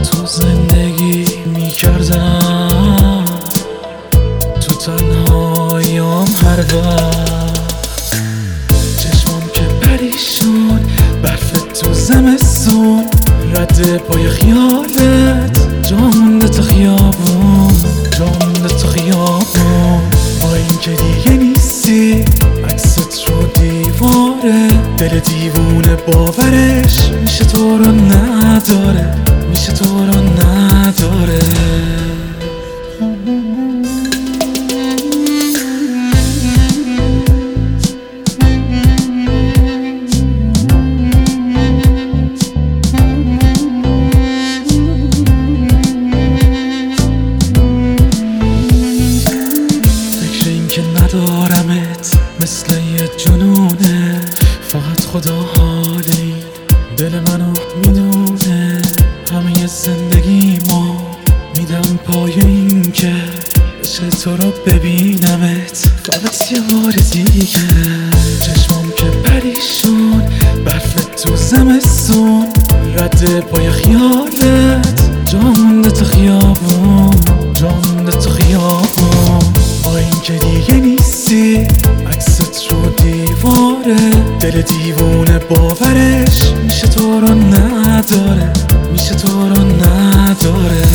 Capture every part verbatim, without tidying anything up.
تو زندگی میکردم، تو تنهاییام هر وقت. چشمام که پریشون، برف تو زمستون، رد پای خیالت، جا مونده تا خیابون، جا مونده تا خیابون. با این که دیگه نیستی، عکست رو دیواره، دل دیوونه باورش میشه تو رو نداره، میشه تو رو نداره. فکر این که ندارمت مثل یه جنونه، فقط خدا حال این دل منو میدونه. همه زندگی ما میدم پای این که بشه تو رو ببینمت فقط یه بار دیگه. چشمام که پریشون، برف تو زمستون، رد پای خیالت، جا مونده تا خیابون، جا مونده تا خیابون. با این که دیگه نیستی، عکست رو دیواره، دل دیوونه باورش میشه تو رو نداره، میشه تو رو نداره.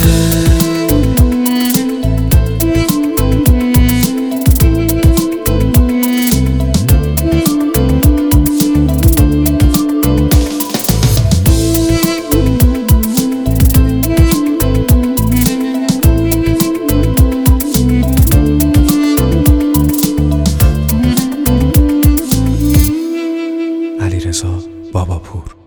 علیرضا باباپور.